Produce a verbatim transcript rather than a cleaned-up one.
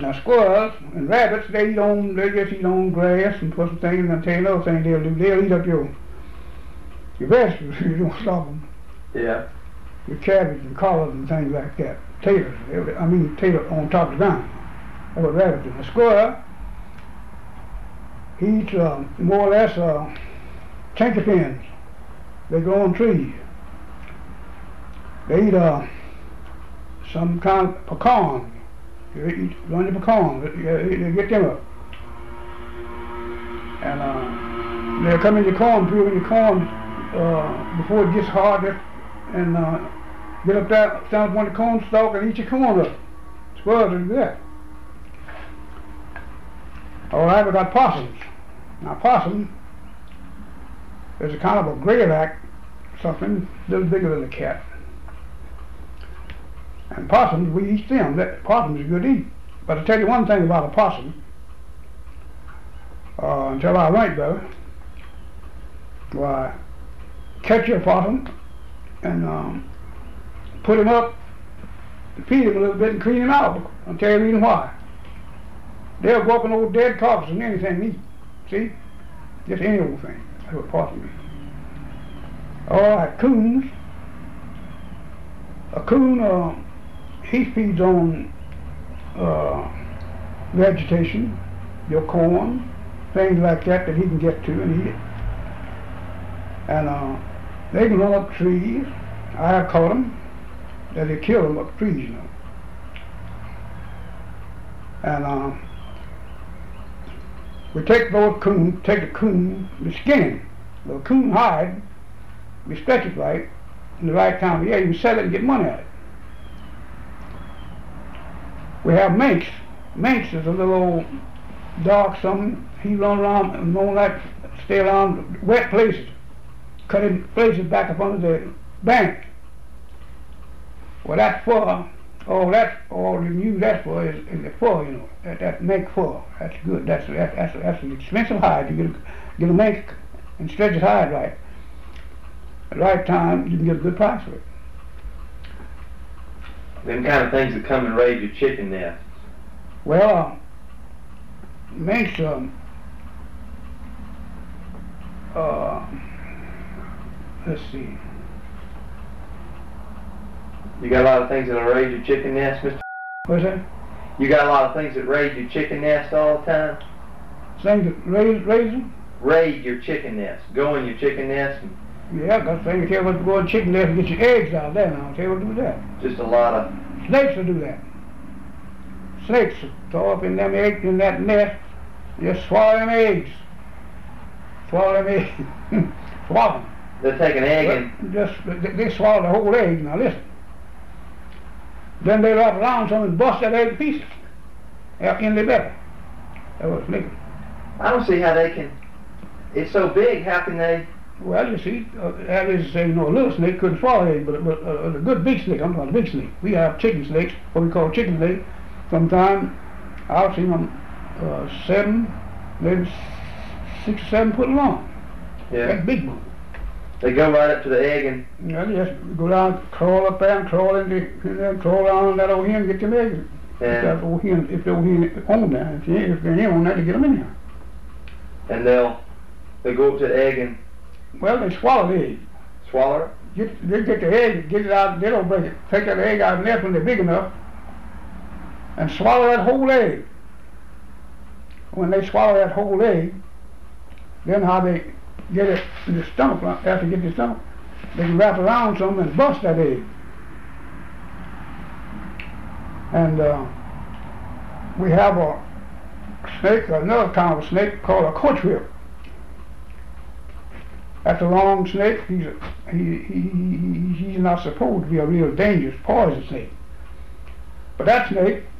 Now squirrels and rabbits, they eat on, they just eat on grass and put some things, and I'll tell you another thing they'll do, they'll eat up your, your vegetables if you don't stop them. Yeah. Your cabbage and collards and things like that. Taters, I mean tater on top of the ground. That's what rabbits do. A squirrel, he eats uh, more or less uh, chinkapins. They grow on trees. They eat uh, some kind of pecan. They eat runny pecan. They, they get them up. And uh, they'll come in your cornfield in your corn uh, before it gets hard and uh, get up there, stand up on the corn stalk and eat your corn up. Squirrels do that. All right, we got possums. Now possum is a kind of a greyback, something a little bigger than a cat. And possums, we eat them. That, possums are good to eat. But I'll tell you one thing about a possum, uh, until I write though, why, catch your possum and um, put him up, feed him a little bit and clean him out. I'll tell you the reason why. They'll go up an old dead carcass and anything to eat. See? Just any old thing. That's what possum is. All right, coons. A coon, uh, he feeds on uh, vegetation, your corn, things like that that he can get to and eat it. And uh, they can run up trees. I have caught them, that they kill them up trees, you know. And uh, we take those coon, take the coon, we skin him. The coon hide, we stretch it right, in the right time of year, you can sell it and get money out of it. We have minks. Minks is a little old dog, something. He run around and don't like stay around wet places, cut in places back up under the bank. Well, that fur, all that, all you use that for is, is the fur, you know. That, that mink fur, that's good. That's that, that's that's an expensive hide. You get a, get a mink and stretch it hide right. At the right time, you can get a good price for it. Them kind of things that come and raid your chicken nests. Well, uh, minks, um, uh, let's see. You got a lot of things that'll raid your chicken nest, Mister What's that? You got a lot of things that raid your chicken nest all the time? Things that raise, raise them? Raid your chicken nest. Go in your chicken nest and Yeah, I got things to tell you what to go in chicken nest and get your eggs out there now. I'll tell you what to do with that. just a lot of... Snakes will do that. Snakes will throw up in them eggs in that nest, just swallow them eggs. Swallow them eggs. Swallow them. They take an egg and... Just, they, they swallow the whole egg. Now listen. Then they wrap around some and bust that egg to pieces. In the belly. That was snake. I don't see how they can... It's so big, how can they... Well, you see, uh, that is to say, you know, a little snake couldn't swallow egg, but, but uh, a good big snake, I'm talking about a big snake. We have chicken snakes, what we call chicken snake. Sometimes I've seen them uh, seven, maybe six or seven foot long. Yeah. That big one. They go right up to the egg and... Yeah, they just go down, crawl up there and crawl into, in there, crawl down that old hen and get them eggs. Yeah. If that old hen, if the old hen on there, if, they, if they're in on that, to get them in there. And they'll, they go up to the egg and... Well, they swallow the egg. Swallow it? Get, they get the egg, get it out, they don't break it. Take that egg out of the nest when they're big enough and swallow that whole egg. When they swallow that whole egg, then how they get it in the stomach, after they get the stomach, they can wrap around some and bust that egg. And uh, we have a snake, another kind of a snake called a coach whip. That's a long snake. He's a, he, he, he, he's not supposed to be a real dangerous poison snake. But that snake,